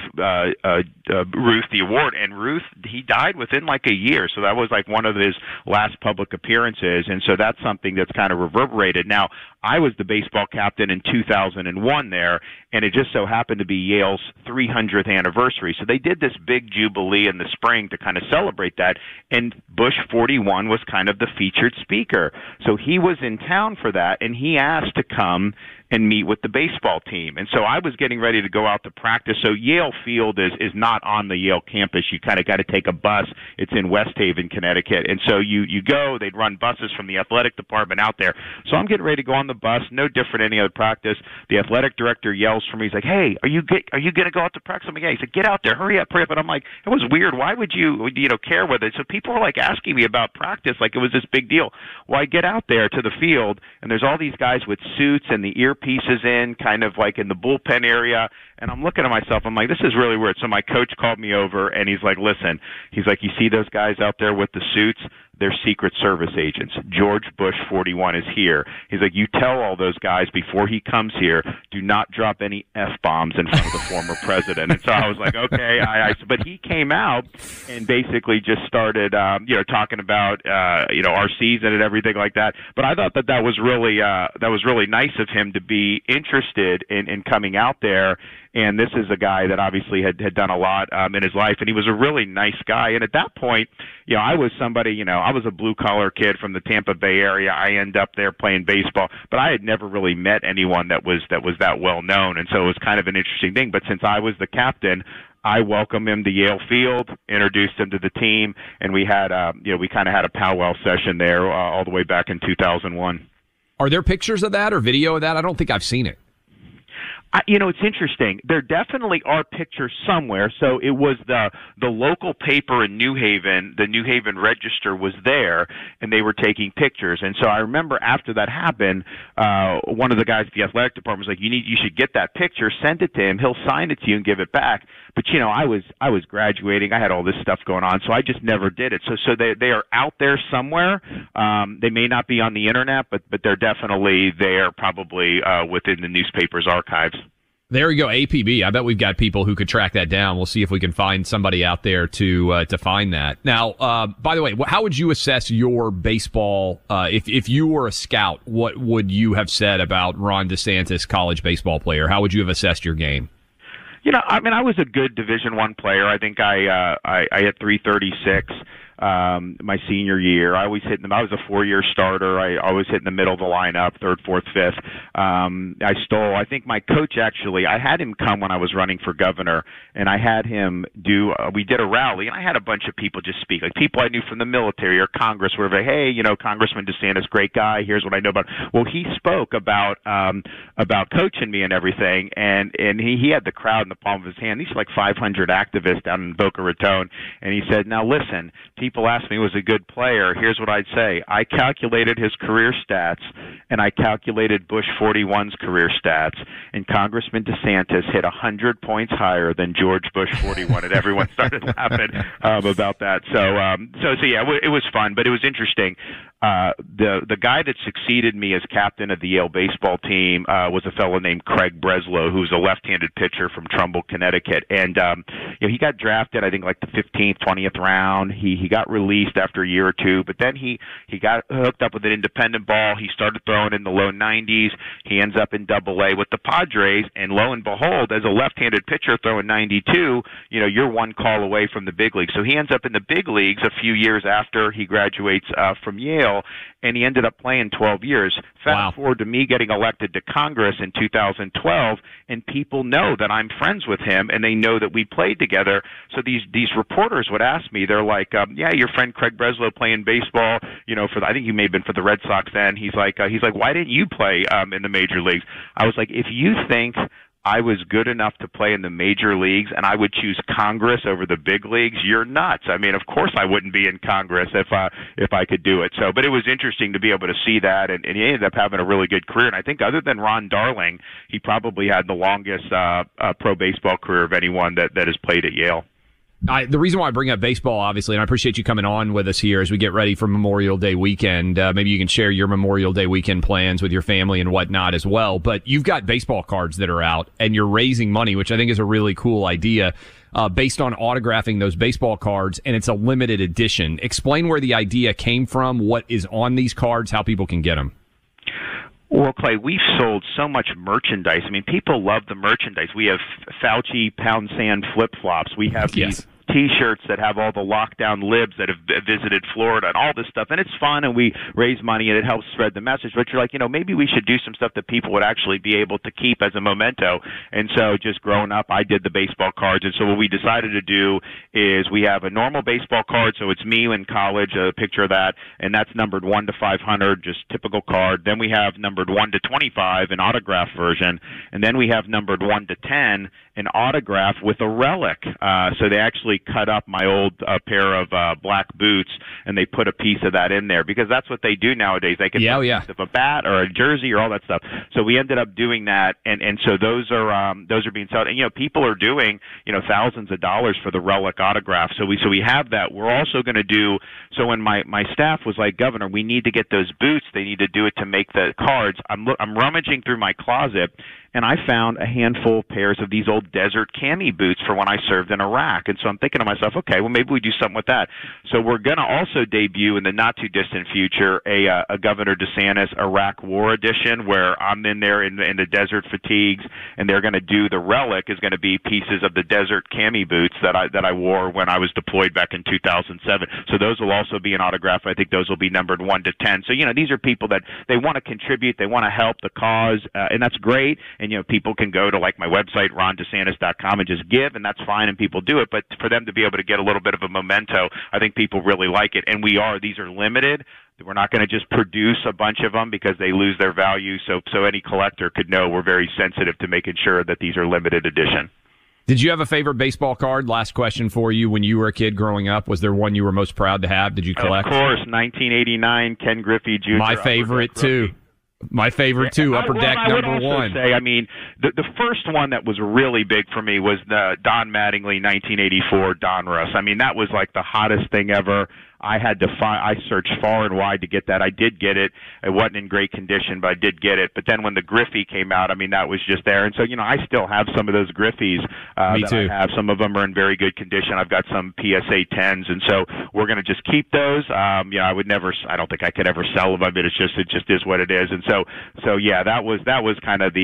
Ruth the award. And Ruth, he died within like a year, so that was like one of his last public appearances, and so that's something that's kind of reverberated. Now, I was the baseball captain in 2001 there, and it just so happened to be Yale's 300th anniversary. So they did this big jubilee in the spring to kind of celebrate that, and Bush 41 was kind of the featured speaker. So he was in town for that, and he asked to come and meet with the baseball team. And so I was getting ready to go out to practice. So Yale Field is not on the Yale campus. You kind of got to take a bus. It's in West Haven, Connecticut. And so you go, they'd run buses from the athletic department out there. So I'm getting ready to go on the bus, no different than any other practice. The athletic director yells for me. He's like, hey, are you going to go out to practice? I'm like, yeah. He said, get out there, hurry up. And I'm like, it was weird. Why would you care with it? So people were like asking me about practice like it was this big deal. Well, I get out there to the field, and there's all these guys with suits and the earpieces in, kind of like in the bullpen area, and I'm looking at myself, I'm like, this is really weird. So my coach called me over, and he's like, listen, he's like, you see those guys out there with the suits? They're Secret Service agents. George Bush 41 is here. He's like, you tell all those guys before he comes here, do not drop any F-bombs in front of the former president. And so I was like, okay. But he came out and basically just started, talking about, our season and everything like that. But I thought that was really nice of him to be interested in coming out there And this is a guy that obviously had done a lot in his life, and he was a really nice guy. And at that point, I was somebody, I was a blue-collar kid from the Tampa Bay area. I ended up there playing baseball, but I had never really met anyone that was that well known, and so it was kind of an interesting thing. But since I was the captain, I welcomed him to Yale Field, introduced him to the team, and we had, we kind of had a powwow session there all the way back in 2001. Are there pictures of that or video of that? I don't think I've seen it. It's interesting. There definitely are pictures somewhere. So it was the local paper in New Haven, the New Haven Register was there, and they were taking pictures. And so I remember after that happened, one of the guys at the athletic department was like, you should get that picture, send it to him, he'll sign it to you and give it back. But I was graduating, I had all this stuff going on, so I just never did it. So they are out there somewhere. They may not be on the internet, but they're definitely there, probably within the newspaper's archives. There we go, APB. I bet we've got people who could track that down. We'll see if we can find somebody out there to find that. Now, by the way, how would you assess your baseball? If you were a scout, what would you have said about Ron DeSantis, college baseball player? How would you have assessed your game? I was a good Division I player. I think I hit .336 my senior year. I always hit I was a 4-year starter. I always hit in the middle of the lineup, 3rd, 4th, 5th. I think my coach actually, I had him come when I was running for governor, and I had him we did a rally, and I had a bunch of people just speak, like people I knew from the military or Congress, whatever. Hey, Congressman DeSantis, great guy. Here's what I know about. Well, he spoke about coaching me and everything, and he had the crowd in the palm of his hand. These are like 500 activists down in Boca Raton, and he said, now listen, people ask me, was a good player. Here's what I'd say. I calculated his career stats, and I calculated Bush 41's career stats, and Congressman DeSantis hit 100 points higher than George Bush 41, and everyone started laughing about that. So yeah, it was fun, but it was interesting. The guy that succeeded me as captain of the Yale baseball team was a fellow named Craig Breslow, who's a left-handed pitcher from Trumbull, Connecticut, and he got drafted, I think, like the 15th, 20th round. He got released after a year or two, but then he got hooked up with an independent ball. He started throwing in the low 90s. He ends up in Double-A with the Padres, and lo and behold, as a left-handed pitcher throwing 92, you're one call away from the big leagues. So he ends up in the big leagues a few years after he graduates from Yale, and he ended up playing 12 years. Fast forward to me getting elected to Congress in 2012, and people know that I'm friends with him, and they know that we played together. So these reporters would ask me, they're like, yeah, your friend Craig Breslow playing baseball, I think you may have been for the Red Sox then. He's like, why didn't you play in the major leagues? I was like, if you think I was good enough to play in the major leagues and I would choose Congress over the big leagues, you're nuts. I mean, of course I wouldn't be in Congress if I could do it. So, but it was interesting to be able to see that, and he ended up having a really good career. And I think other than Ron Darling, he probably had the longest pro baseball career of anyone that has played at Yale. The reason why I bring up baseball, obviously, and I appreciate you coming on with us here as we get ready for Memorial Day weekend. Maybe you can share your Memorial Day weekend plans with your family and whatnot as well. But you've got baseball cards that are out, and you're raising money, which I think is a really cool idea, based on autographing those baseball cards, and it's a limited edition. Explain where the idea came from, what is on these cards, how people can get them. Well, Clay, we've sold so much merchandise. I mean, people love the merchandise. We have Fauci Pound Sand flip-flops. We have these T-shirts that have all the lockdown libs that have visited Florida and all this stuff. And it's fun, and we raise money, and it helps spread the message. But you're like, maybe we should do some stuff that people would actually be able to keep as a memento. And so just growing up, I did the baseball cards. And so what we decided to do is we have a normal baseball card. So it's me in college, a picture of that. And that's numbered 1 to 500, just typical card. Then we have numbered 1 to 25, an autograph version. And then we have numbered 1 to 10, an autograph with a relic. So they actually cut up my old pair of black boots, and they put a piece of that in there, because that's what they do nowadays. They can put a piece of a bat or a jersey or all that stuff. So we ended up doing that, and so those are being sold. And people are doing thousands of dollars for the relic autograph. So we have that. We're also going to do. So when my staff was like, Governor, we need to get those boots. They need to do it to make the cards. I'm rummaging through my closet, and I found a handful of pairs of these old Desert Cami boots for when I served in Iraq. And so I'm thinking, thinking to myself, okay, well, maybe we do something with that. So we're going to also debut in the not too distant future a Governor DeSantis Iraq War edition, where I'm in there in the desert fatigues, and they're going to do the relic is going to be pieces of the desert cami boots that I wore when I was deployed back in 2007. So those will also be an autograph. I think those will be numbered 1 to 10. So, these are people that they want to contribute, they want to help the cause, and that's great. And, people can go to like my website, rondesantis.com, and just give, and that's fine, and people do it. But for them to be able to get a little bit of a memento, I think people really like it. And these are limited. We're not going to just produce a bunch of them because they lose their value. So any collector could know we're very sensitive to making sure that these are limited edition. Did you have a favorite baseball card? Last question for you. When you were a kid growing up, was there one you were most proud to have? Did you collect? Of course, 1989 Ken Griffey Jr. My favorite too. My favorite too. Upper Deck number 1. The first one that was really big for me was the Don Mattingly 1984 Donruss. That was like the hottest thing ever. I searched far and wide to get that. I did get it. It wasn't in great condition, but I did get it. But then when the Griffey came out, that was just there. And so, I still have some of those Griffies. Me too. I have. Some of them are in very good condition. I've got some PSA 10s, and so we're going to just keep those. I don't think I could ever sell them. It just is what it is. And so yeah, that was kind of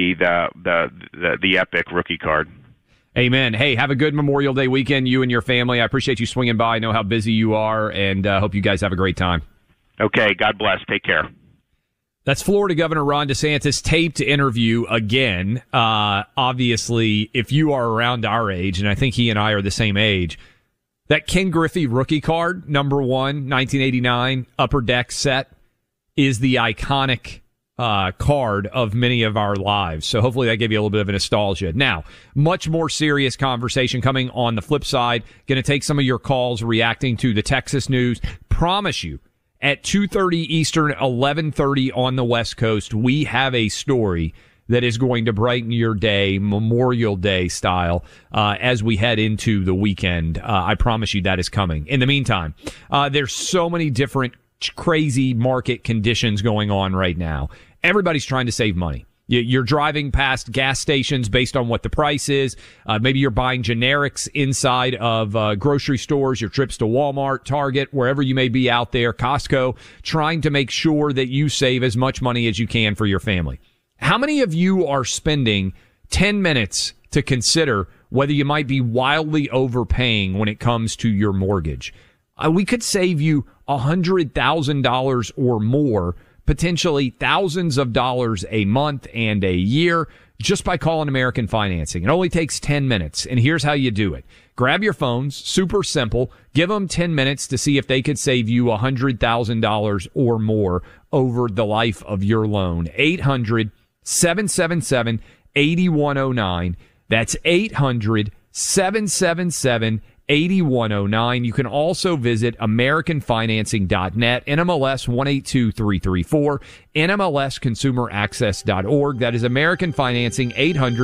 the epic rookie card. Amen. Hey, have a good Memorial Day weekend, you and your family. I appreciate you swinging by. I know how busy you are, and hope you guys have a great time. Okay, God bless. Take care. That's Florida Governor Ron DeSantis' taped interview again. Obviously, if you are around our age, and I think he and I are the same age, that Ken Griffey rookie card, number 1, 1989, Upper Deck set, is the iconic card of many of our lives. So hopefully that gave you a little bit of a nostalgia. Now, much more serious conversation coming on the flip side. Going to take some of your calls reacting to the Texas news. Promise you, at 2:30 Eastern, 11:30 on the West Coast, we have a story that is going to brighten your day, Memorial Day style, as we head into the weekend. I promise you that is coming. In the meantime, there's so many different crazy market conditions going on right now. Everybody's trying to save money. You're driving past gas stations based on what the price is. Maybe you're buying generics inside of grocery stores, your trips to Walmart, Target, wherever you may be out there, Costco, trying to make sure that you save as much money as you can for your family. How many of you are spending 10 minutes to consider whether you might be wildly overpaying when it comes to your mortgage? We could save you $100,000 or more, potentially thousands of dollars a month and a year, just by calling American Financing. It only takes 10 minutes, and here's how you do it. Grab your phones, super simple, give them 10 minutes to see if they could save you $100,000 or more over the life of your loan. 800-777-8109. That's 800-777-8109. 8109. You can also visit AmericanFinancing.net, NMLS 182334, NMLSConsumerAccess.org. That is American Financing,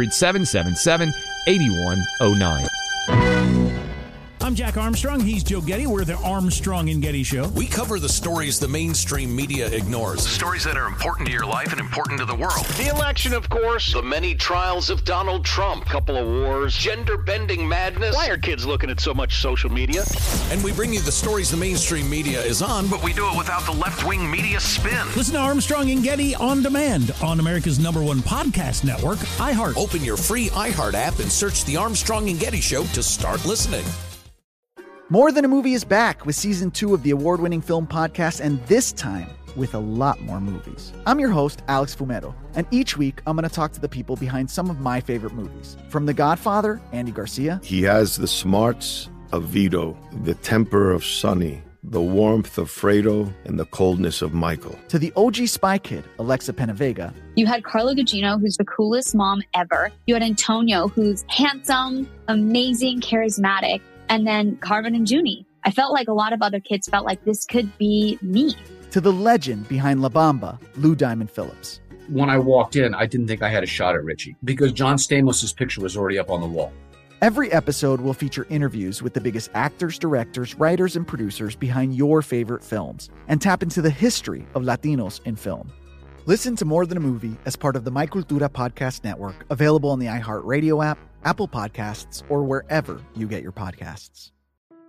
800-777-8109. I'm Jack Armstrong. He's Joe Getty. We're the Armstrong and Getty Show. We cover the stories the mainstream media ignores. Stories that are important to your life and important to the world. The election, of course. The many trials of Donald Trump. Couple of wars. Gender-bending madness. Why are kids looking at so much social media? And we bring you the stories the mainstream media is on, but we do it without the left-wing media spin. Listen to Armstrong and Getty on demand on America's #1 podcast network, iHeart. Open your free iHeart app and search The Armstrong and Getty Show to start listening. More Than a Movie is back with season 2 of the award-winning film podcast, and this time with a lot more movies. I'm your host, Alex Fumero, and each week I'm going to talk to the people behind some of my favorite movies. From The Godfather, Andy Garcia. He has the smarts of Vito, the temper of Sonny, the warmth of Fredo, and the coldness of Michael. To the OG Spy Kid, Alexa Penavega. You had Carla Gugino, who's the coolest mom ever. You had Antonio, who's handsome, amazing, charismatic. And then Carmen and Junie. I felt like a lot of other kids felt like this could be me. To the legend behind La Bamba, Lou Diamond Phillips. When I walked in, I didn't think I had a shot at Richie because John Stamos' picture was already up on the wall. Every episode will feature interviews with the biggest actors, directors, writers, and producers behind your favorite films and tap into the history of Latinos in film. Listen to More Than a Movie as part of the My Cultura podcast network, available on the iHeartRadio app, Apple Podcasts, or wherever you get your podcasts.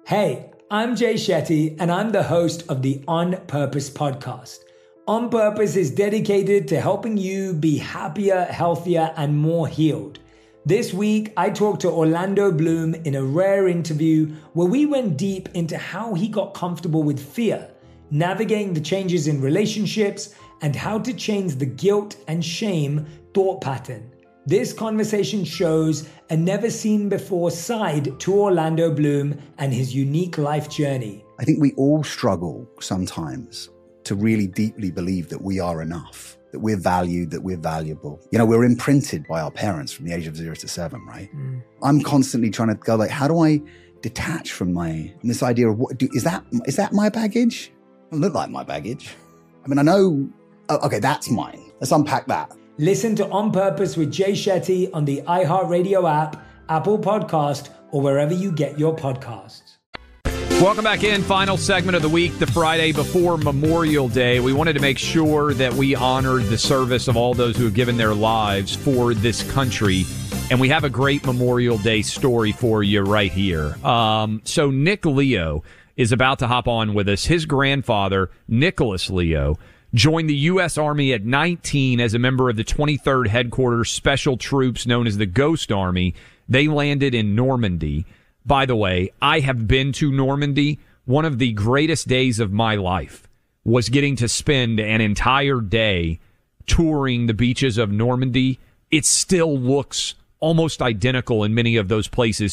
Hey, I'm Jay Shetty, and I'm the host of the On Purpose podcast. On Purpose is dedicated to helping you be happier, healthier, and more healed. This week, I talked to Orlando Bloom in a rare interview where we went deep into how he got comfortable with fear, navigating the changes in relationships, and how to change the guilt and shame thought pattern. This conversation shows a never-seen-before side to Orlando Bloom and his unique life journey. I think we all struggle sometimes to really deeply believe that we are enough, that we're valued, that we're valuable. You know, we're imprinted by our parents from the age of 0 to 7, right? I'm constantly trying to go like, how do I detach from this idea of is that my baggage? It doesn't look like my baggage. I mean, I know, okay, that's mine. Let's unpack that. Listen to On Purpose with Jay Shetty on the iHeartRadio app, Apple Podcast, or wherever you get your podcasts. Welcome back in. Final segment of the week, the Friday before Memorial Day. We wanted to make sure that we honored the service of all those who have given their lives for this country. And we have a great Memorial Day story for you right here. So Nick Leo is about to hop on with us. His grandfather, Nicholas Leo, joined the U.S. Army at 19 as a member of the 23rd Headquarters Special Troops known as the Ghost Army. They landed in Normandy. By the way, I have been to Normandy. One of the greatest days of my life was getting to spend an entire day touring the beaches of Normandy. It still looks almost identical in many of those places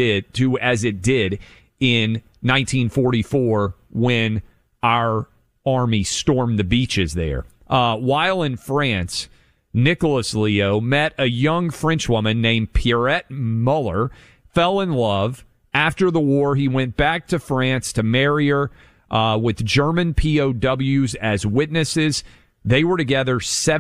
as it did in 1944 when our army stormed the beaches there. While in France, Nicholas Leo met a young French woman named Pierrette Muller, fell in love. After the war, he went back to France to marry her with German POWs as witnesses. They were together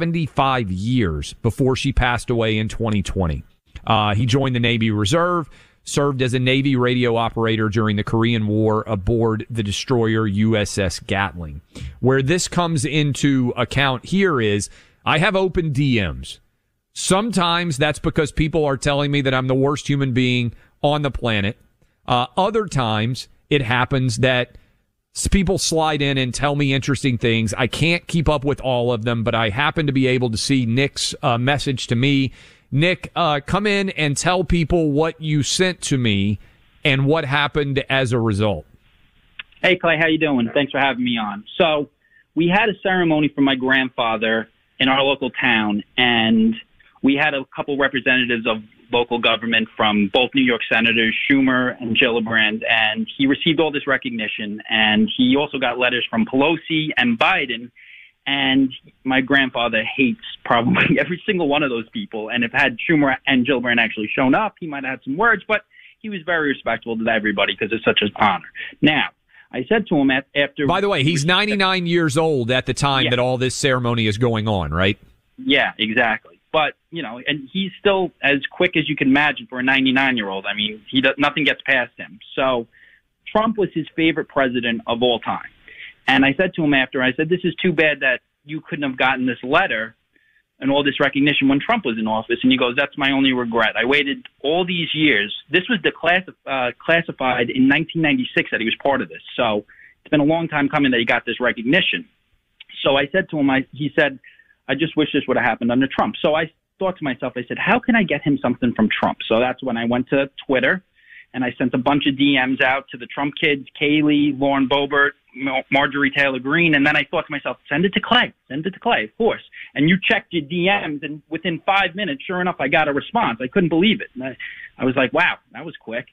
75 years before she passed away in 2020. He joined the Navy Reserve, served as a Navy radio operator during the Korean War aboard the destroyer USS Gatling. Where this comes into account here is I have open DMs. Sometimes that's because people are telling me that I'm the worst human being on the planet. Other times it happens that people slide in and tell me interesting things. I can't keep up with all of them, but I happen to be able to see Nick's message to me. Nick, come in and tell people what you sent to me and what happened as a result. Hey, Clay, how you doing? Thanks for having me on. So we had a ceremony for my grandfather in our local town, and we had a couple representatives of local government from both New York Senators Schumer and Gillibrand, and he received all this recognition, and he also got letters from Pelosi and Biden, and my grandfather hates probably every single one of those people, and if had Schumer and Gillibrand actually shown up, he might have had some words, but he was very respectful to everybody because it's such an honor. Now, I said to him after... By the way, he's 99 years old at the time that all this ceremony is going on, right? Yeah, exactly. But, you know, and he's still as quick as you can imagine for a 99-year-old. I mean, nothing gets past him. So Trump was his favorite president of all time. And I said to him after, I said, this is too bad that you couldn't have gotten this letter and all this recognition when Trump was in office. And he goes, that's my only regret. I waited all these years. This was classified in 1996 that he was part of this. So it's been a long time coming that he got this recognition. So I said to him, he said, I just wish this would have happened under Trump. So I thought to myself, I said, how can I get him something from Trump? So that's when I went to Twitter and I sent a bunch of DMs out to the Trump kids, Kaylee, Lauren Boebert, Marjorie Taylor Greene. And then I thought to myself, send it to Clay, of course. And you checked your DMs and within 5 minutes, sure enough, I got a response. I couldn't believe it. And I was like, wow, that was quick.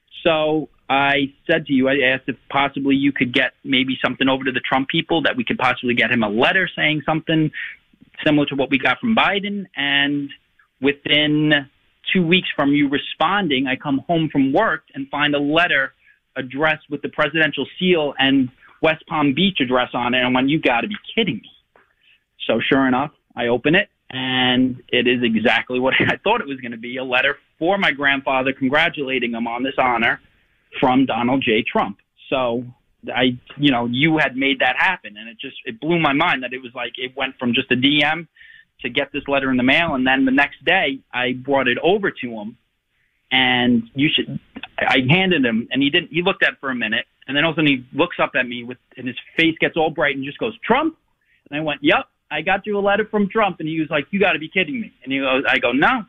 So I said to you, I asked if possibly you could get maybe something over to the Trump people, that we could possibly get him a letter saying something similar to what we got from Biden. And within 2 weeks from you responding, I come home from work and find a letter addressed with the presidential seal and West Palm Beach address on it. And when you got to be kidding me. So sure enough, I open it and it is exactly what I thought it was going to be, a letter for my grandfather congratulating him on this honor from Donald J. Trump. So you had made that happen, and it blew my mind that it was like it went from just a DM to get this letter in the mail, and then the next day I brought it over to him, and I handed him, and he looked at it for a minute, and then all of a sudden he looks up at me and his face gets all bright and just goes, Trump? And I went, yep, I got you a letter from Trump. And he was like, you got to be kidding me. And I go, no.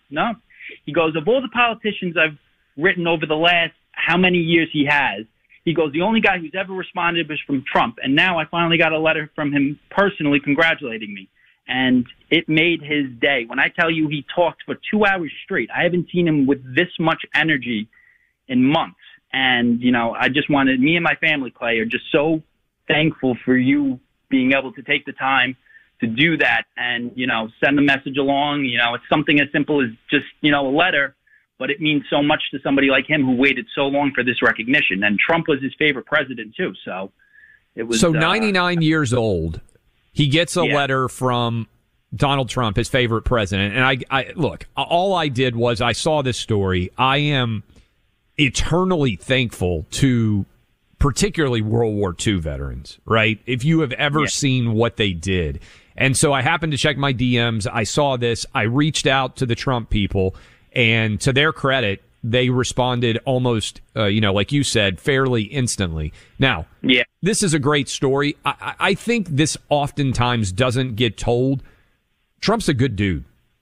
He goes, of all the politicians I've written over the last how many years he has, he goes, the only guy who's ever responded was from Trump. And now I finally got a letter from him personally congratulating me. And it made his day. When I tell you he talked for 2 hours straight, I haven't seen him with this much energy in months. And, I just wanted, me and my family, Clay, are just so thankful for you being able to take the time to do that and, send a message along. It's something as simple as just, a letter, but it means so much to somebody like him who waited so long for this recognition. And Trump was his favorite president, too. So it was. So 99 years old, he gets a letter from Donald Trump, his favorite president. And I look, all I did was I saw this story. I am eternally thankful to particularly World War II veterans, right? If you have ever seen what they did. And so I happened to check my DMs. I saw this. I reached out to the Trump people, and to their credit, they responded almost, like you said, fairly instantly. Now, this is a great story. I think this oftentimes doesn't get told. Trump's a good dude.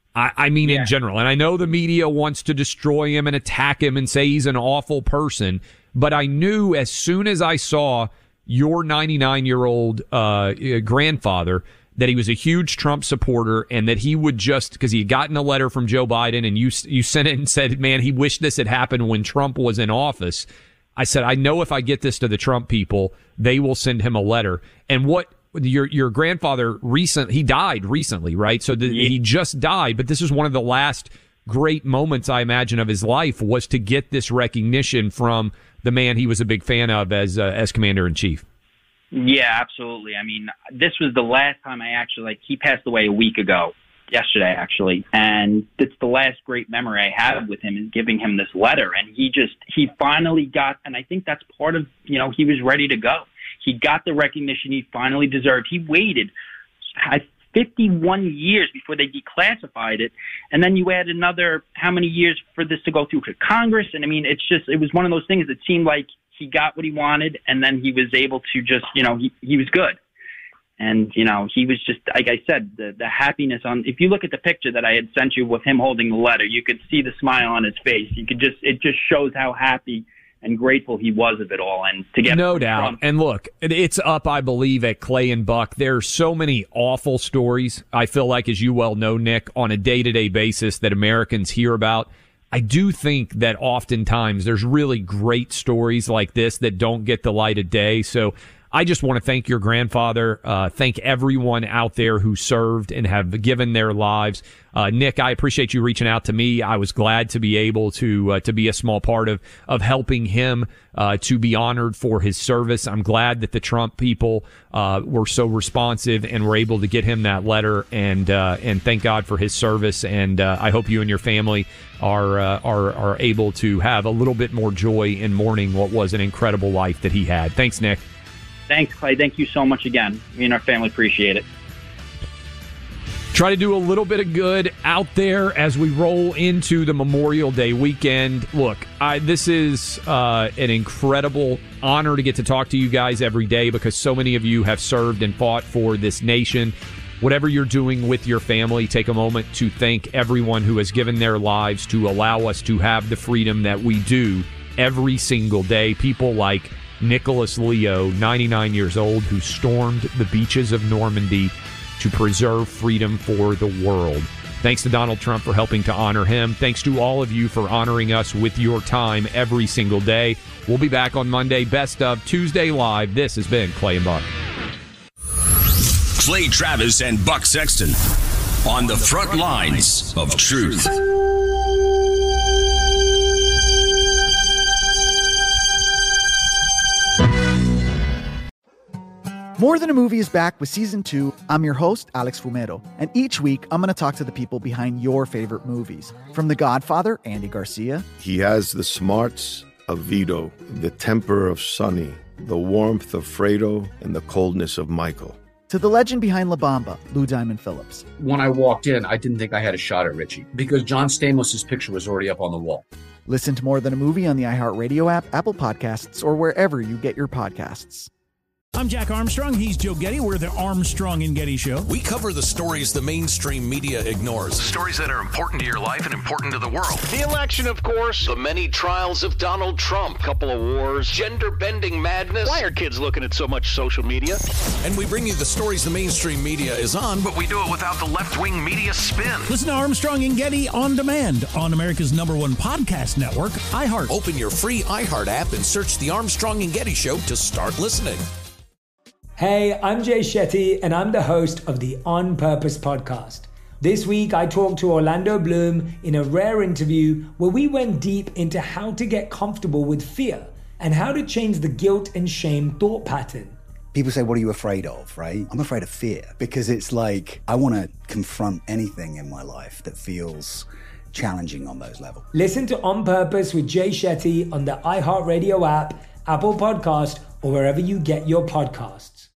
I mean, in general. And I know the media wants to destroy him and attack him and say he's an awful person. But I knew as soon as I saw your 99-year-old grandfather that he was a huge Trump supporter and that he would just, because he had gotten a letter from Joe Biden and you sent it and said, man, he wished this had happened when Trump was in office. I said, I know if I get this to the Trump people, they will send him a letter. And what your grandfather he died recently, right? So he just died, but this is one of the last great moments, I imagine, of his life was to get this recognition from the man he was a big fan of as commander-in-chief. Yeah, absolutely. I mean, this was the last time he passed away a week ago, yesterday actually, and it's the last great memory I have with him is giving him this letter. And he finally got, and I think that's part of, he was ready to go. He got the recognition he finally deserved. He waited 51 years before they declassified it. And then you add another, how many years for this to go through to Congress? And I mean, it was one of those things that seemed like he got what he wanted, and then he was able to just, he was good. And, he was just, like I said, the happiness if you look at the picture that I had sent you with him holding the letter, you could see the smile on his face. It just shows how happy and grateful he was of it all. And to get no doubt. Trump. And look, it's up, I believe, at Clay and Buck. There's so many awful stories, I feel like, as you well know, Nick, on a day-to-day basis that Americans hear about. I do think that oftentimes there's really great stories like this that don't get the light of day. So I just want to thank your grandfather, thank everyone out there who served and have given their lives. Nick, I appreciate you reaching out to me. I was glad to be able to be a small part of helping him to be honored for his service. I'm glad that the Trump people were so responsive and were able to get him that letter, and thank God for his service. And I hope you and your family are able to have a little bit more joy in mourning what was an incredible life that he had. Thanks, Nick. Thanks, Clay. Thank you so much again. Me and our family appreciate it. Try to do a little bit of good out there as we roll into the Memorial Day weekend. Look, this is an incredible honor to get to talk to you guys every day because so many of you have served and fought for this nation. Whatever you're doing with your family, take a moment to thank everyone who has given their lives to allow us to have the freedom that we do every single day. People like Nicholas Leo, 99 years old, who stormed the beaches of Normandy to preserve freedom for the world. Thanks to Donald Trump for helping to honor him. Thanks to all of you for honoring us with your time every single day. We'll be back on Monday. Best of Tuesday Live. This has been Clay and Buck. Clay Travis and Buck Sexton on the front lines of truth. More Than a Movie is back with Season 2. I'm your host, Alex Fumero, and each week I'm going to talk to the people behind your favorite movies. From The Godfather, Andy Garcia. He has the smarts of Vito, the temper of Sonny, the warmth of Fredo, and the coldness of Michael. To the legend behind La Bamba, Lou Diamond Phillips. When I walked in, I didn't think I had a shot at Richie because John Stamos' picture was already up on the wall. Listen to More Than a Movie on the iHeartRadio app, Apple Podcasts, or wherever you get your podcasts. I'm Jack Armstrong. He's Joe Getty. We're the Armstrong and Getty Show. We cover the stories the mainstream media ignores. Stories that are important to your life and important to the world. The election, of course. The many trials of Donald Trump. Couple of wars. Gender-bending madness. Why are kids looking at so much social media? And we bring you the stories the mainstream media is on, but we do it without the left-wing media spin. Listen to Armstrong and Getty on demand on America's #1 podcast network, iHeart. Open your free iHeart app and search The Armstrong and Getty Show to start listening. Hey, I'm Jay Shetty, and I'm the host of the On Purpose podcast. This week, I talked to Orlando Bloom in a rare interview where we went deep into how to get comfortable with fear and how to change the guilt and shame thought pattern. People say, what are you afraid of, right? I'm afraid of fear because it's like I want to confront anything in my life that feels challenging on those levels. Listen to On Purpose with Jay Shetty on the iHeartRadio app, Apple Podcast, or wherever you get your podcast.